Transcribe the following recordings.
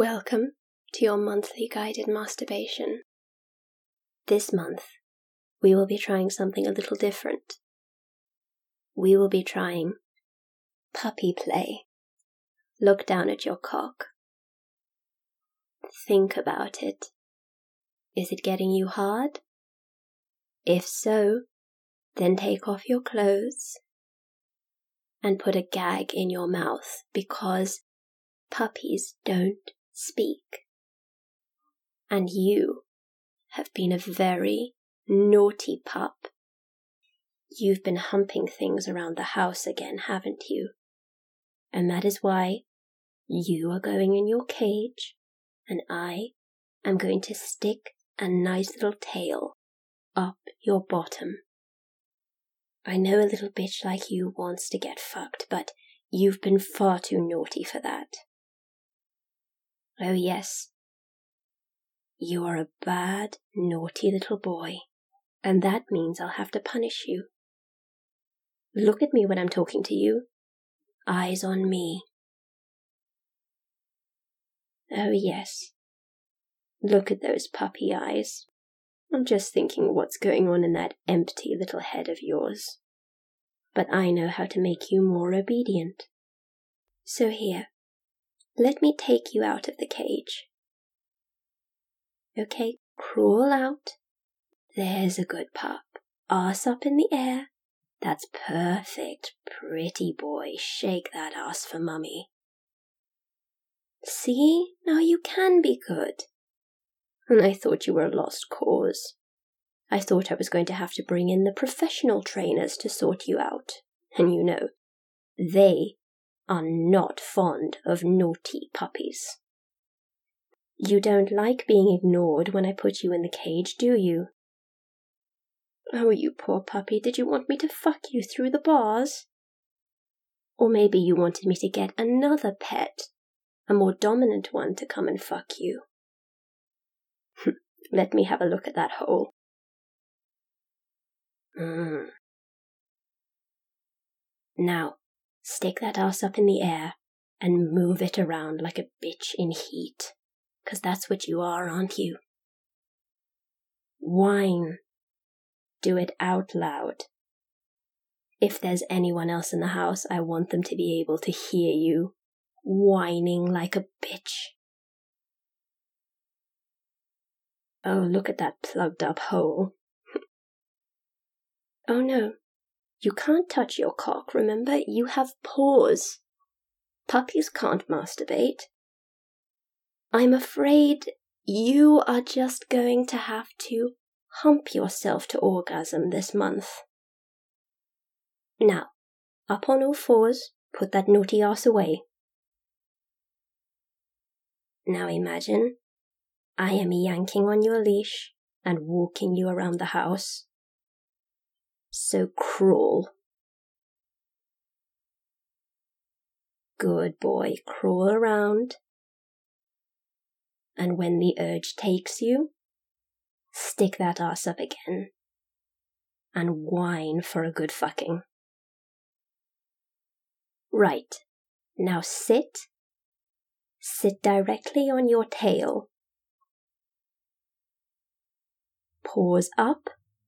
Welcome to your monthly guided masturbation. This month, we will be trying something a little different. We will be trying puppy play. Look down at your cock. Think about it. Is it getting you hard? If so, then take off your clothes and put a gag in your mouth, because puppies don't speak. And you have been a very naughty pup. You've been humping things around the house again, haven't you? And that is why you are going in your cage, and I am going to stick a nice little tail up your bottom. I know a little bitch like you wants to get fucked, but you've been far too naughty for that. Oh yes, you are a bad, naughty little boy, and that means I'll have to punish you. Look at me when I'm talking to you. Eyes on me. Oh yes, look at those puppy eyes. I'm just thinking what's going on in that empty little head of yours. But I know how to make you more obedient. So here, let me take you out of the cage. Okay, crawl out. There's a good pup. Ass up in the air. That's perfect. Pretty boy. Shake that ass for mummy. See? Now you can be good. And I thought you were a lost cause. I thought I was going to have to bring in the professional trainers to sort you out. And you know, they are not fond of naughty puppies. You don't like being ignored when I put you in the cage, do you? Oh, you poor puppy, did you want me to fuck you through the bars? Or maybe you wanted me to get another pet, a more dominant one, to come and fuck you. Let me have a look at that hole. Now, stick that ass up in the air and move it around like a bitch in heat. 'Cause that's what you are, aren't you? Whine. Do it out loud. If there's anyone else in the house, I want them to be able to hear you whining like a bitch. Oh, look at that plugged up hole. Oh no, you can't touch your cock, remember? You have paws. Puppies can't masturbate. I'm afraid you are just going to have to hump yourself to orgasm this month. Now, up on all fours, put that naughty ass away. Now imagine I am yanking on your leash and walking you around the house. So crawl. Good boy, crawl around. And when the urge takes you, stick that ass up again and whine for a good fucking. Right, now sit. Sit directly on your tail. Paws up.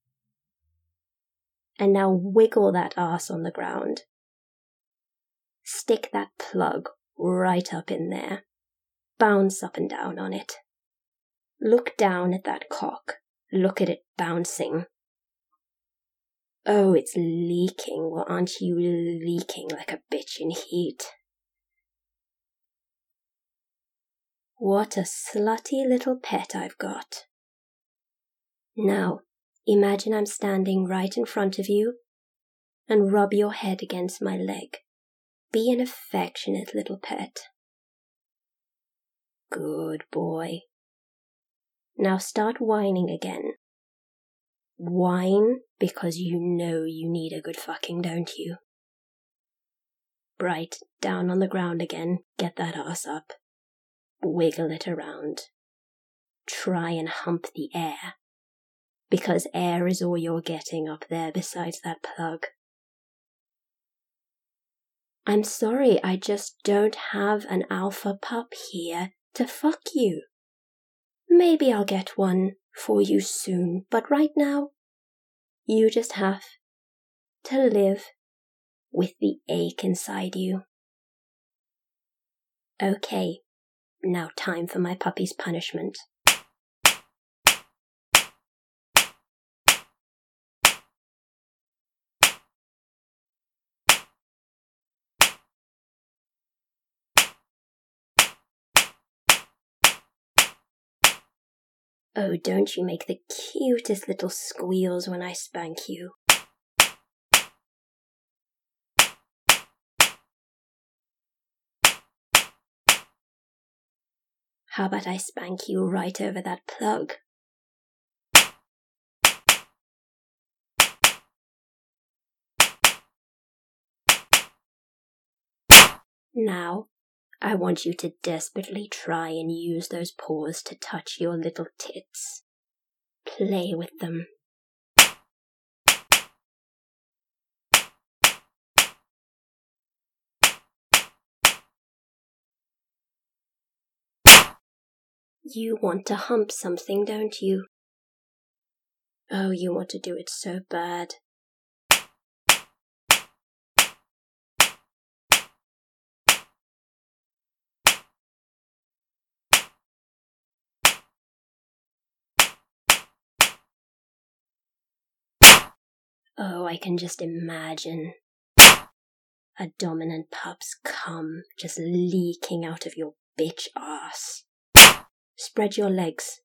And now wiggle that ass on the ground. Stick that plug right up in there. Bounce up and down on it. Look down at that cock. Look at it bouncing. Oh, it's leaking. Well, aren't you leaking like a bitch in heat? What a slutty little pet I've got. Now, imagine I'm standing right in front of you and rub your head against my leg. Be an affectionate little pet. Good boy. Now start whining again. Whine because you know you need a good fucking, don't you? Bright, down on the ground again. Get that ass up. Wiggle it around. Try and hump the air. Because air is all you're getting up there besides that plug. I'm sorry, I just don't have an alpha pup here to fuck you. Maybe I'll get one for you soon, but right now, you just have to live with the ache inside you. Okay, now time for my puppy's punishment. Oh, don't you make the cutest little squeals when I spank you. How about I spank you right over that plug? Now, I want you to desperately try and use those paws to touch your little tits. Play with them. You want to hump something, don't you? Oh, you want to do it so bad. Oh, I can just imagine a dominant pup's cum just leaking out of your bitch ass. Spread your legs.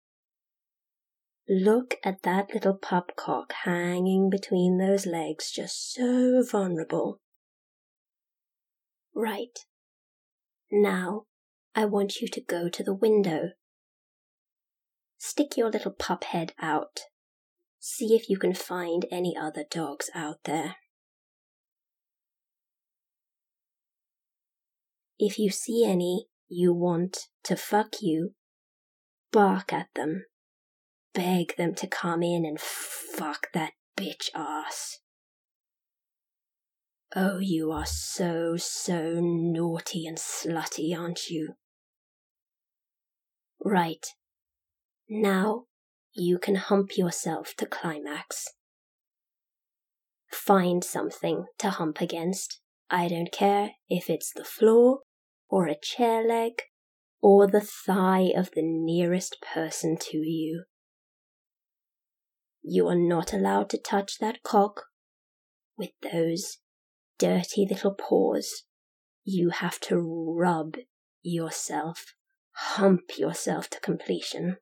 Look at that little pup cock hanging between those legs, just so vulnerable. Right. Now, I want you to go to the window. Stick your little pup head out. See if you can find any other dogs out there. If you see any you want to fuck you, bark at them. Beg them to come in and fuck that bitch ass. Oh, you are so naughty and slutty, aren't you? Right. Now, you can hump yourself to climax. Find something to hump against. I don't care if it's the floor, or a chair leg, or the thigh of the nearest person to you. You are not allowed to touch that cock with those dirty little paws. You have to rub yourself, hump yourself to completion.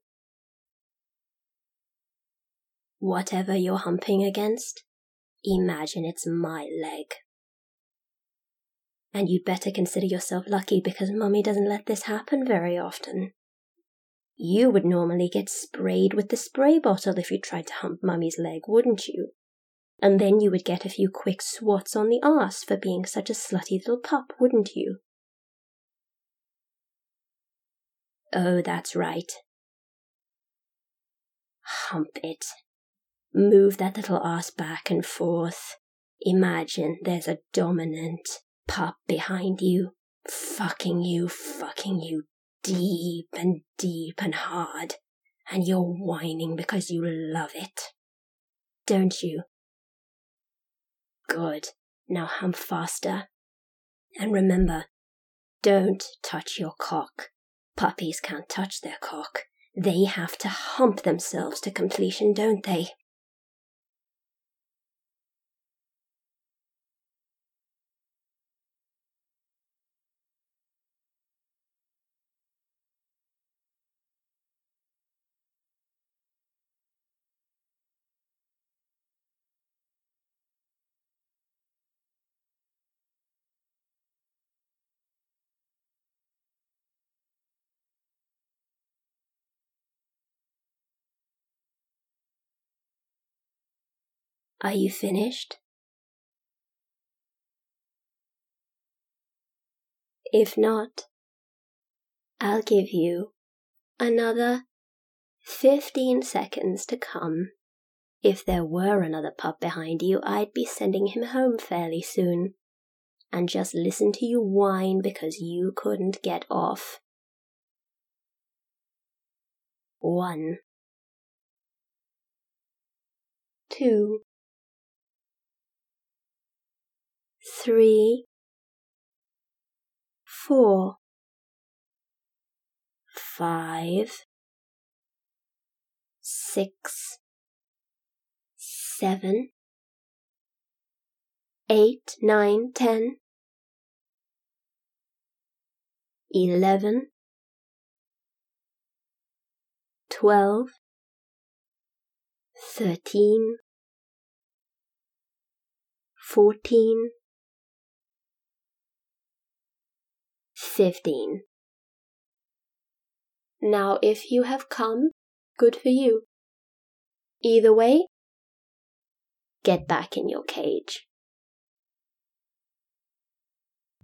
Whatever you're humping against, imagine it's my leg. And you'd better consider yourself lucky because Mummy doesn't let this happen very often. You would normally get sprayed with the spray bottle if you tried to hump Mummy's leg, wouldn't you? And then you would get a few quick swats on the arse for being such a slutty little pup, wouldn't you? Oh, that's right. Hump it. Move that little arse back and forth. Imagine there's a dominant pup behind you, fucking you deep and hard, and you're whining because you love it. Don't you? Good. Now hump faster. And remember, don't touch your cock. Puppies can't touch their cock. They have to hump themselves to completion, don't they? Are you finished? If not, I'll give you another 15 seconds to come. If there were another pup behind you, I'd be sending him home fairly soon. And just listen to you whine because you couldn't get off. 1, 2, 3, 4, 5, 6, 7, 8, 9, 10, 11, 12, 13, 14, 15. Now if you have come, good for you. Either way, get back in your cage.